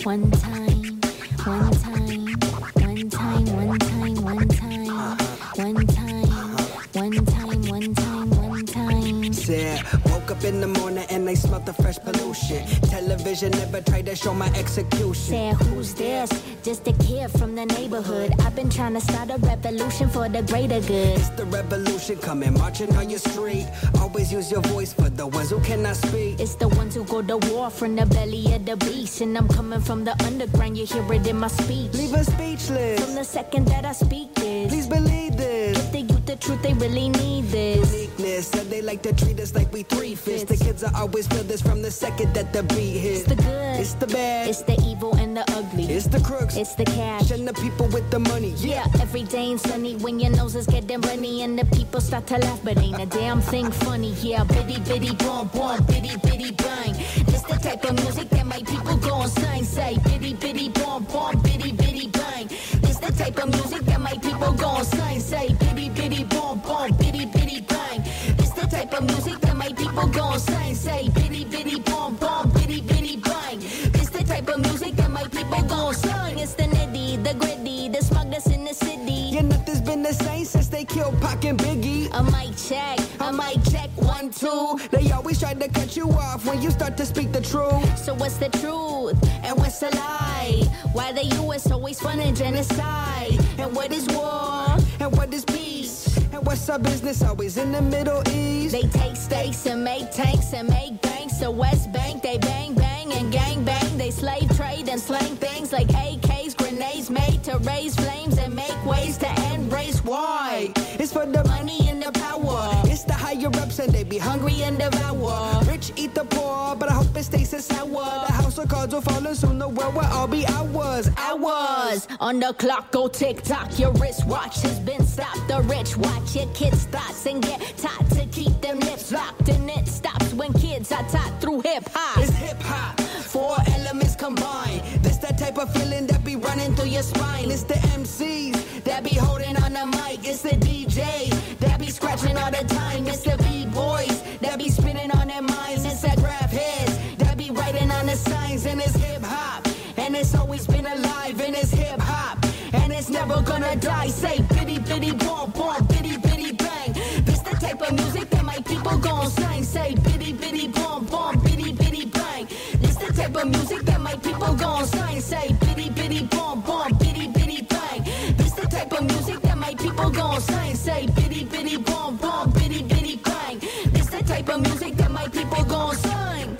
One time, one time, one time, one time, one time, one time, one time, one time, one time. Said, woke up in the morning and I smelled the fresh pollution. Television never tried to show my execution. Said, who's this? Just a kid from the neighborhood. I've been trying to start a revolution for the greater good. It's the revolution coming, marching on your street. Always use your voice for the ones who cannot speak. It's the ones who go to war from the belly of the beast. And I'm coming from the underground, you hear it in my speech. Leave us speechless. From the second that I speak this. Please believe this. Give the youth the truth, they really need this. Uniqueness, said they like to treat us like we three fists. The kids will always feel this from the second that the beat hits. It's the good, it's the bad, it's the evil and the ugly. It's the crooks, it's the cash, and the people with the money. Yeah, every day ain't sunny when your nose is getting runny and the people start to laugh, but ain't a damn thing funny. Yeah, bitty bitty boom boom, bitty bitty bang. This the type of music that my people go insane. Say bitty bitty boom boom, bitty bitty bang. This the type of music that my people go insane. Say bitty bitty boom boom, bitty bitty bang. This the type of music that my people go insane. Say bitty bitty boom boom, bitty bitty bang. This the type of music that my people go insane. It's the nitty, the gritty, the smug that's in the city. Yeah, nothing's been the same since they killed Pac and Biggie. I might check, 1, 2. They always try to cut you off when you start to speak the truth. So what's the truth and what's the lie? Why the U.S. always funding genocide? And what is war? And what is peace? And what's our business always in the Middle East? They take stakes and make tanks and make banks. The West Bank, they bang bang and gang bang. They slave trade and slang things like AKs, grenades made to raise flames and make ways to end race. Why? It's for the money and the power. It's the higher ups and they be hungry and devour. Rich eat the poor, but I hope it stays sour. The house of cards will fall and soon the world will all be ours. Hours on the clock, go tick tock. Your wristwatch has been stopped. The rich watch your kids' thoughts and get taught to keep them lips locked. And it stops when kids are taught through hip hop. It's hip hop, 4 elements combined. This that type of feeling that be running through your spine. It's the MCs that be holding on the mic. It's the DJ that be scratching all the time. It's the B-boys that be spinning on their minds. It's the graph heads that be writing on the signs. And it's hip hop, and it's always been alive. And it's hip hop, and it's never gonna die. Say bitty bitty boom boom, bitty bitty bang. This the type of music that my people gon' sing. Say bitty bitty boom boom, bitty bitty bang. This the type of music that my people gon' sing. Say bitty bitty boom boom, bitty bitty bang. This the type of music that my people gon' sing. Say bitty bitty boom boom, bitty bitty bang. This the type of music that my people gon' sing.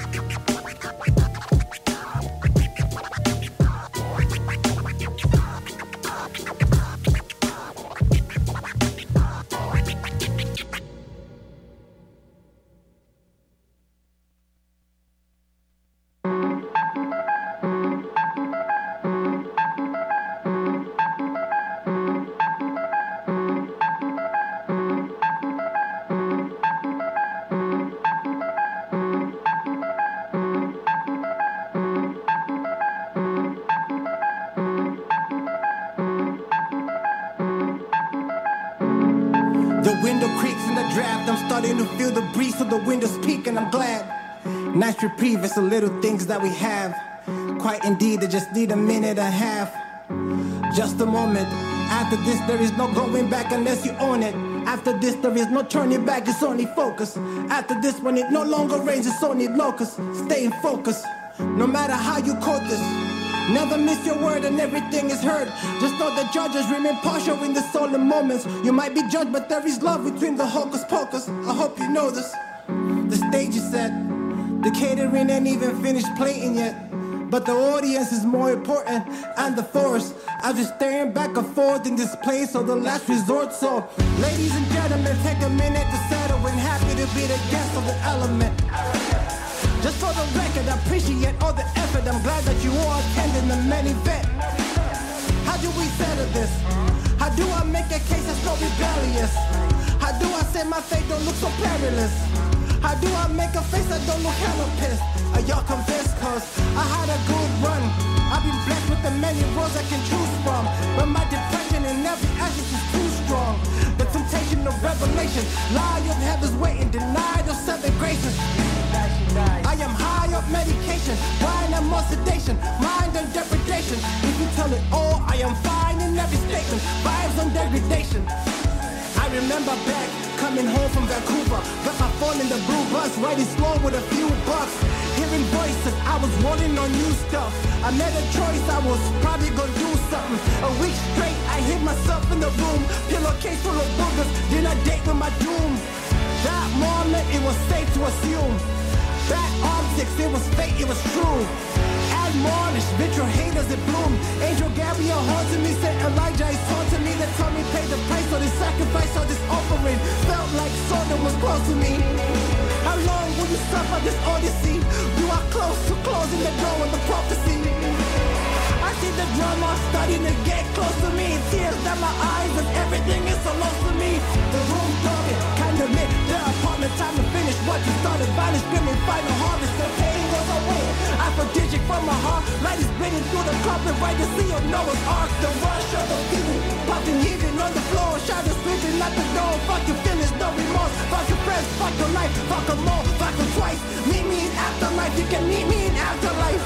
Nice reprieve, it's the little things that we have. Quite indeed, they just need a minute and a half. Just a moment. After this, there is no going back unless you own it. After this, there is no turning back, it's only focus. After this, when it no longer rains, it's only locusts. Stay in focus, no matter how you quote this. Never miss your word and everything is heard. Just know the judges remain partial in the solemn moments. You might be judged, but there is love between the hocus pocus. I hope you know this. The stage is set. The catering ain't even finished plating yet. But the audience is more important, and the force. I'm just staring back and forth in this place of the last resort. So, ladies and gentlemen, take a minute to settle. And happy to be the guest of the element. Just for the record, I appreciate all the effort. I'm glad that you all attended the main event. How do we settle this? How do I make a case that's so rebellious? How do I say my fate don't look so perilous? How do I make a face that don't look hella pissed? Are y'all convinced? Cause I had a good run. I've been blessed with the many roads I can choose from. But my depression in every action is too strong. The temptation of revelation, lie of heaven's waiting, denied of seven graces. I am high up medication. meditation, grind and more sedation, mind and depredation. If you tell it all, I am fine in every statement. Vibes on degradation. I remember back coming home from Vancouver, got my phone in the blue bus, riding slow with a few bucks. Hearing voices, I was rolling on new stuff. I made a choice, I was probably gonna do something. A week straight, I hid myself in the room, pillowcase full of boogers, then I date with my doom. That moment, it was safe to assume. Bad objects, it was fate, it was true. Admonish, vitriol haters, it bloomed. Angel Gabriel haunted me, said Elijah is taunting me. They told me pay the price for this sacrifice or this offering. Felt like Sodom was close to me. How long will you suffer this odyssey? You are close to closing the door of the prophecy. I see the drama starting to get close to me. Tears down my eyes and everything is so lost to me. The room darkened, kind of lit. The apartment, time to finish what you started. Violence screaming, final harvest. The pain goes away. I predict from my heart. Light is bleeding through the carpet, right to see of Noah's Ark. The rush of the feeling, popping, heaving on the floor. Shadows sleeping at the door. Fuck your feelings, no remorse. Fuck your friends, fuck your life. Fuck them all, fuck them twice. Meet me in afterlife. You can meet me in afterlife.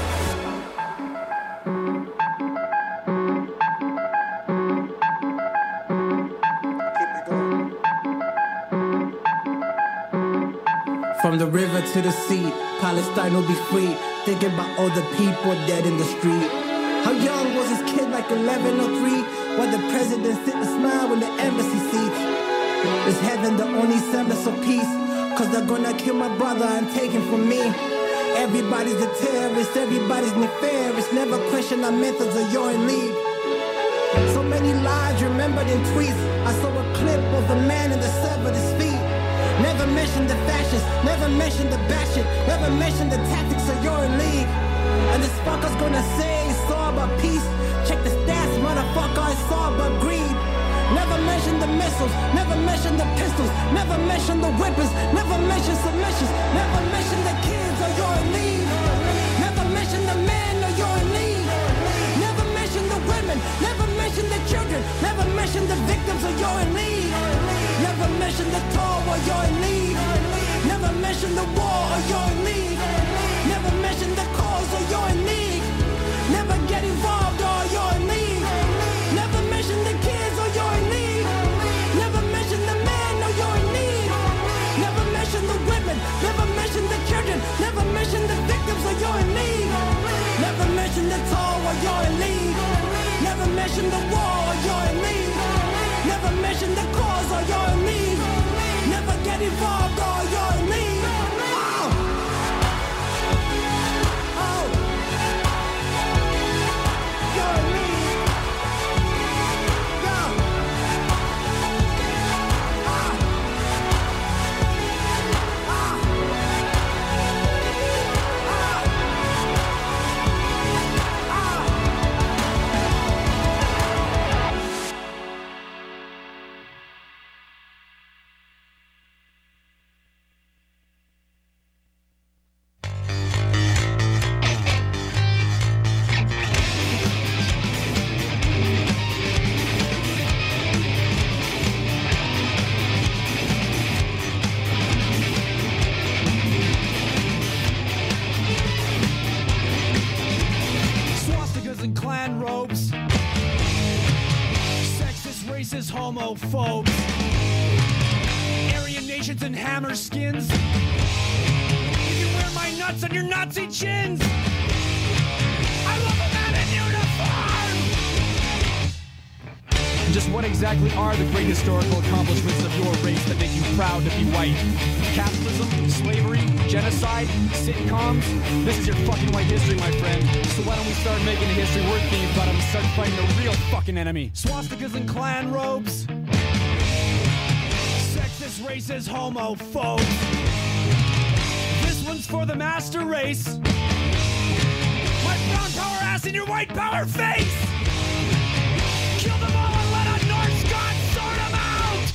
From the river to the sea, Palestine will be free. Thinking about all the people dead in the street. How young was this kid, like 11 or 3? While the president sit and smile in the embassy seats. Is heaven the only semblance of peace? Cause they're gonna kill my brother and take him from me. Everybody's a terrorist, everybody's nefarious. Never question our methods or you're in league. So many lives remembered in tweets. I saw a clip of a man in the severed his feet. Never mentioned the fascists, never mentioned the batshit, never mentioned the tactics of you're in league. And this fucker's gonna say it's all about peace. Check the stats, motherfucker, it's all about greed. Never mentioned the missiles, never mentioned the pistols, never mentioned the weapons, never mentioned submissions, never mentioned the kids or you're in league. Never mentioned the men or you're in league. Never mentioned the women, never mentioned the children, never mentioned the victims or you're in league. Never mention the toll or you're in league. Never mention the war or you're in league. Never mention the cause or you're in league. Never get involved or you're in league. Never mention the kids or you're in league. Never mention the men or you're in league. Never mention the women. Never mention the children. Never mention the victims or you're in league. Never mention the toll or you're in league. Never mention the war or you're in league. Never mention the cause or you're in league. Never get involved or you're in league. Oh. Oh. You're in league. Yeah. Ah. Ah. Racist homophobes, Aryan nations and hammer skins. You can wear my nuts on your Nazi chins. I love a man in uniform. And just what exactly are the great historical accomplishments of your race that make you proud to be white? Capitalism, slavery, genocide, sitcoms? This is your fucking white history, my friend. So why don't we start making the history worth being proud of and start fighting the real fucking enemy? Swastikas and Klan robes. Sexist, racist, homophobes. This one's for the master race. My brown power ass in your white power face. Kill them all and let a Norse god sort them out.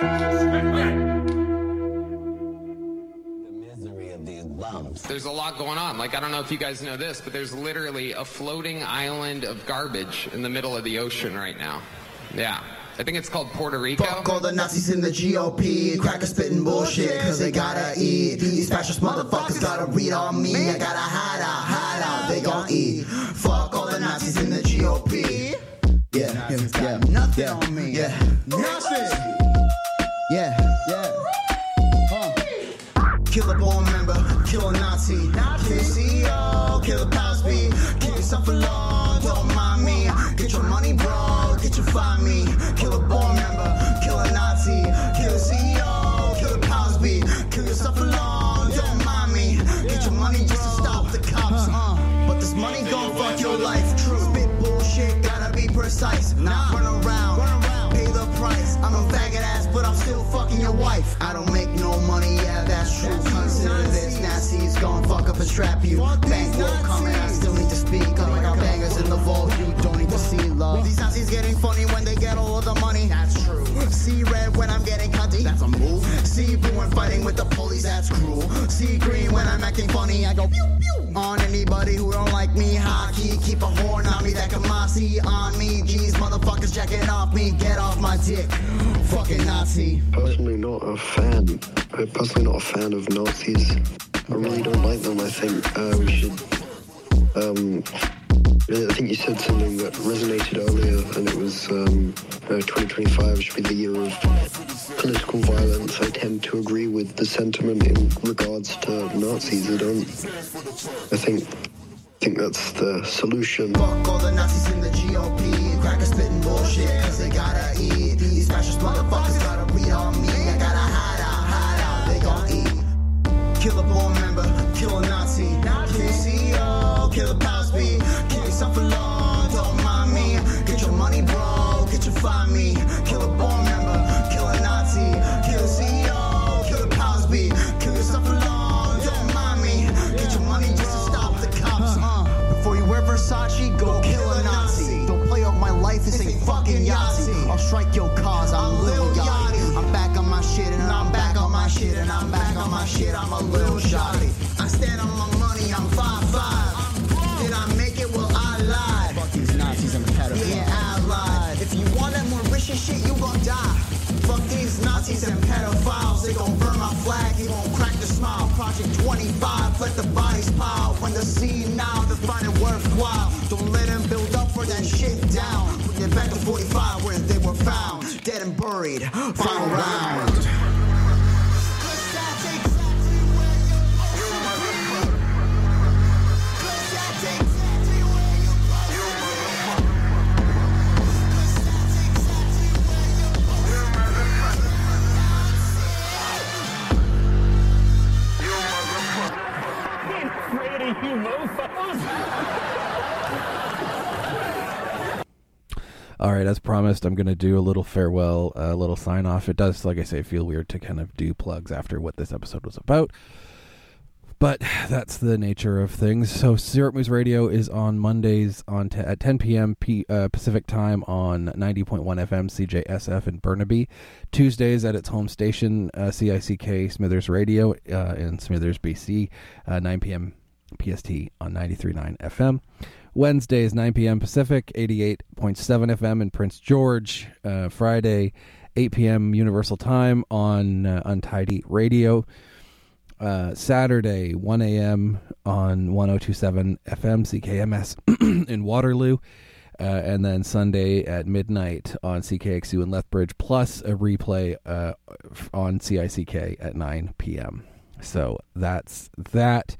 There's a lot going on. Like, I don't know if you guys know this, but there's literally a floating island of garbage in the middle of the ocean right now. Yeah. I think it's called Puerto Rico. Fuck all the Nazis in the GOP, crackers spitting bullshit, cause they gotta eat. These fascist motherfuckers gotta read on me. I gotta hide out, they gon' eat. Fuck all the Nazis in the GOP. Yeah, nothing on me. Yeah, nothing. Yeah. Kill a board member, kill a Nazi, kill a CEO, kill a Cosby, kill yourself alone, don't mind me. Get your money, bro, get your find me. Kill a board member, kill a Nazi, kill a CEO, kill a Cosby, kill yourself alone, don't mind me. Get your money just to stop the cops. But this money gon' fuck your life. True, spit bullshit, gotta be precise. Not run around, pay the price. I'm a faggot ass, but I'm still fucking your wife. I don't make no money, yeah, that's true. Consider this, Nazis gon' fuck up and strap you. Bank will come and I still need to speak. Unlike our bangers in the vault, you don't need to see love. These Nazis getting funny when they get all of the money. That's true. See red when I'm getting cunty. That's a move. See blue when fighting with the police. That's cruel. See green when I'm acting funny. I go pew pew on anybody who don't like me. Hockey, keep a horn on me. That Kamasi on me. Jeez, motherfuckers checking off me. Get off my dick. Fucking Nazi. Personally not a fan. I'm personally not a fan of Nazis. I really don't like them. I think we should... I think you said something that resonated earlier, and it was 2025 should be the year of political violence. I tend to agree with the sentiment in regards to Nazis. I think that's the solution. Fuck all the Nazis in the GOP, crackers spitting bullshit, cause they gotta eat. These fascist motherfuckers gotta read on me. I gotta hide out, they gon' eat. Kill a board member, kill a Nazi, kill a CEO, kill a Cosby, kill yourself alone, don't mind me. Get your money, bro, get your find me. Kill a board member, kill a Nazi, kill a CEO, kill a Cosby, kill yourself alone, don't mind me. Get your money just to stop the cops. Before you wear Versace, go kill a Nazi. Don't play off my life, this ain't fucking Yahtzee. I'll strike your cause, I'm Lil Yachty. I'm back on my shit and I'm back on my shit and I'm back on my shit, I'm a Lil Shotty. I stand on my money, I'm 5'5". Did I make it? Well, I lied. Fuck these Nazis and pedophiles. Yeah, I lied. If you want that more rich and shit, you gon' die. Fuck these Nazis and pedophiles. They gon' burn my flag, they gon' crack the smile. Project 25, let the bodies pile. When the scene now, they find it worthwhile. Don't let them build up for that shit down. Get back to 45 where they were found. Dead and buried, final round. All right, as promised, I'm going to do a little farewell, a little sign-off. It does, like I say, feel weird to kind of do plugs after what this episode was about. But that's the nature of things. So Syrup Moose Radio is on Mondays at 10 p.m. Pacific time on 90.1 FM CJSF in Burnaby. Tuesdays at its home station, CICK Smithers Radio in Smithers, BC, 9 p.m. PST on 93.9 FM. Wednesdays, 9 p.m. Pacific, 88.7 FM in Prince George. Friday, 8 p.m. Universal Time on Untidy Radio. Saturday, 1 a.m. on 102.7 FM CKMS in Waterloo. And then Sunday at midnight on CKXU in Lethbridge, plus a replay on CICK at 9 p.m. So that's that.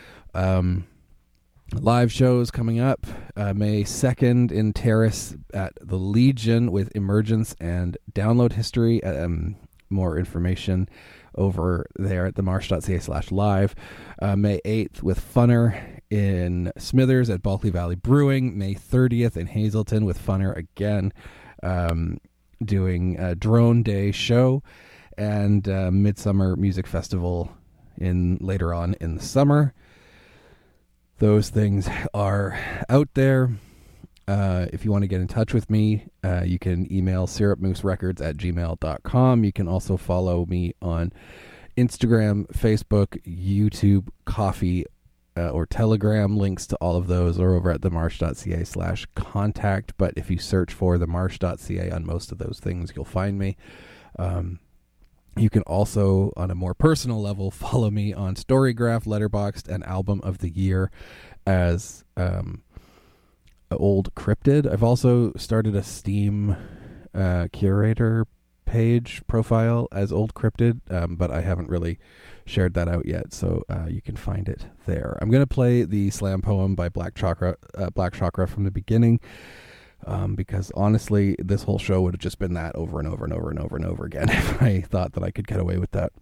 Live shows coming up May 2nd in Terrace at the Legion with Emergence and Download History. More information over there at themarsh.ca/live. May 8th with Funner in Smithers at Bulkley Valley Brewing. May 30th in Hazleton with Funner again, doing a Drone Day show, and Midsummer Music Festival later on in the summer. Those things are out there. If you want to get in touch with me, you can email syrupmooserecords@gmail.com. You can also follow me on Instagram, Facebook, YouTube, Coffee, or Telegram. Links to all of those are over at themarsh.ca/contact. But if you search for themarsh.ca on most of those things, you'll find me. You can also, on a more personal level, follow me on Storygraph, Letterboxd, and Album of the Year as Old Cryptid. I've also started a Steam curator page profile as Old Cryptid, but I haven't really shared that out yet, so you can find it there. I'm going to play the slam poem by Black Chakra from the beginning, because honestly, this whole show would have just been that over and over and over and over and over again if I thought that I could get away with that.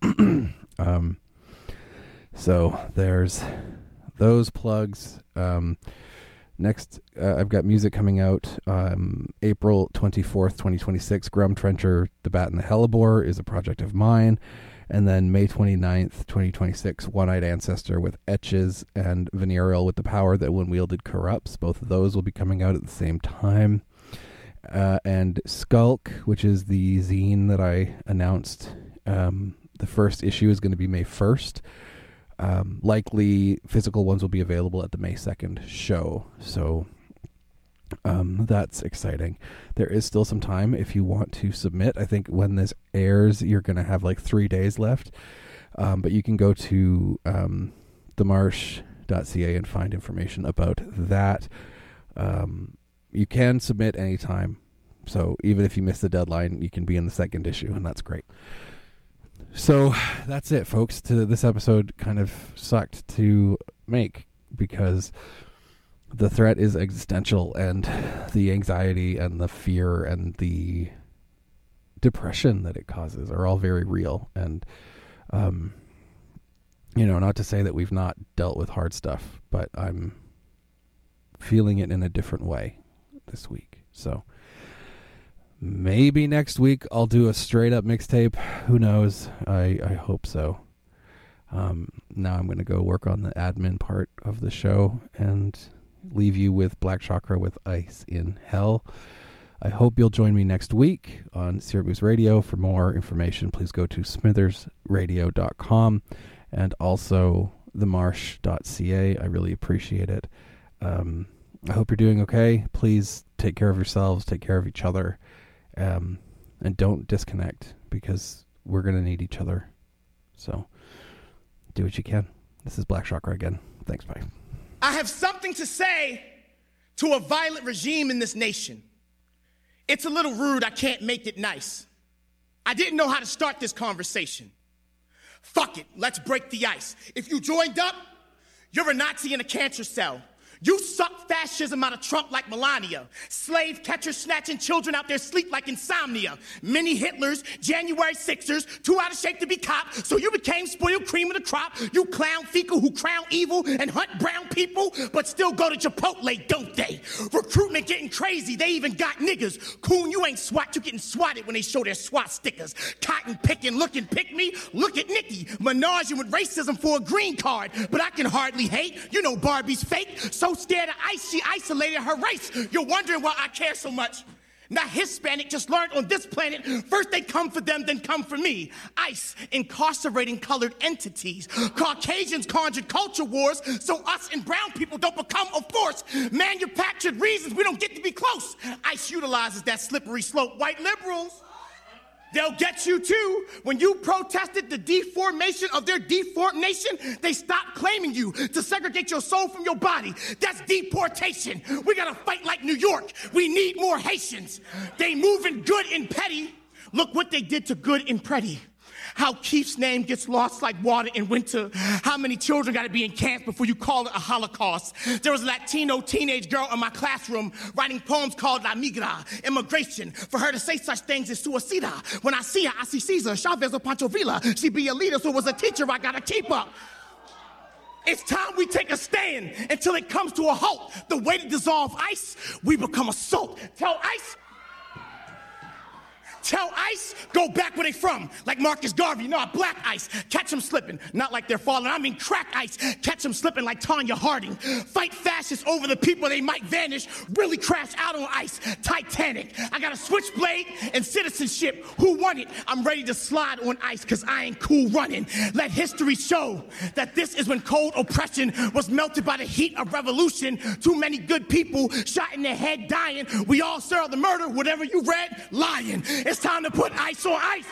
So there's those plugs. Next, I've got music coming out April 24th, 2026. Grum Trencher, The Bat and the Hellebore is a project of mine. And then May 29th, 2026, One-Eyed Ancestor with Etches and Venereal with The Power That When Wielded Corrupts. Both of those will be coming out at the same time. And Skulk, which is the zine that I announced. The first issue is going to be May 1st. Likely physical ones will be available at the May 2nd show. So that's exciting. There is still some time if you want to submit. I think when this airs, you're going to have like 3 days left. But you can go to themarsh.ca and find information about that. You can submit anytime. So even if you miss the deadline, you can be in the second issue, and that's great. So that's it, folks. This episode kind of sucked to make because the threat is existential, and the anxiety and the fear and the depression that it causes are all very real. And, not to say that we've not dealt with hard stuff, but I'm feeling it in a different way this week. So maybe next week I'll do a straight up mixtape. Who knows? I hope so. Now I'm going to go work on the admin part of the show and leave you with Black Chakra with Ice in Hell. I hope you'll join me next week on Syrup Moose Radio. For more information, please go to smithersradio.com and also themarsh.ca. I really appreciate it. I hope you're doing okay. Please take care of yourselves, take care of each other, and don't disconnect, because we're going to need each other. So do what you can. This is Black Chakra again. Thanks, bye. I have something to say to a violent regime in this nation. It's a little rude, I can't make it nice. I didn't know how to start this conversation. Fuck it, let's break the ice. If you joined up, you're a Nazi in a cancer cell. You suck fascism out of Trump like Melania. Slave catchers snatching children out their sleep like insomnia. Mini Hitlers, January 6ers, too out of shape to be cops, so you became spoiled cream of the crop. You clown fecal who crown evil and hunt brown people, but still go to Chipotle, don't they? Recruitment getting crazy, they even got niggas. Coon, you ain't SWAT, you getting swatted when they show their SWAT stickers. Cotton picking, looking, pick me, look at Nikki. Menaging with racism for a green card, but I can hardly hate. You know Barbie's fake, so scared of ICE, she isolated her race. You're wondering why I care so much. Not Hispanic, just learned on this planet, first they come for them, then come for me. ICE, incarcerating colored entities. Caucasians conjured culture wars, so us and brown people don't become a force. Manufactured reasons we don't get to be close. ICE utilizes that slippery slope. White liberals, they'll get you too. When you protested the deformation of their deformed nation, they stopped claiming you to segregate your soul from your body. That's deportation. We gotta fight like New York. We need more Haitians. They moving good and petty. Look what they did to good and pretty. How Keith's name gets lost like water in winter. How many children got to be in camps before you call it a Holocaust? There was a Latino teenage girl in my classroom writing poems called La Migra, immigration. For her to say such things is suicida. When I see her, I see Caesar, Chavez, or Pancho Villa. She be a leader, so as a teacher, I got to keep up. It's time we take a stand until it comes to a halt. The way to dissolve ICE, we become a salt. Tell ICE, Tell ICE, go back where they from. Like Marcus Garvey, black ICE. Catch them slipping. Not like they're falling. I mean crack ICE. Catch them slipping like Tanya Harding. Fight fascists over the people they might vanish. Really crash out on ICE. Titanic. I got a switchblade and citizenship. Who won it? I'm ready to slide on ICE because I ain't cool running. Let history show that this is when cold oppression was melted by the heat of revolution. Too many good people shot in their head dying. We all serve the murder. Whatever you read, lying. It's time to put ice on ice.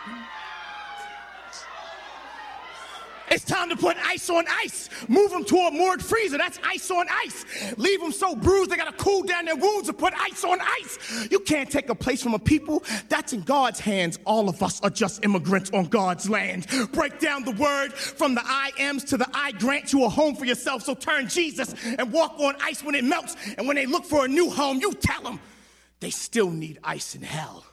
It's time to put ice on ice. Move them to a moored freezer. That's ice on ice. Leave them so bruised they got to cool down their wounds and put ice on ice. You can't take a place from a people. That's in God's hands. All of us are just immigrants on God's land. Break down the word from the I ams to the I grant you a home for yourself. So turn Jesus and walk on ice when it melts. And when they look for a new home, you tell them they still need ice in hell.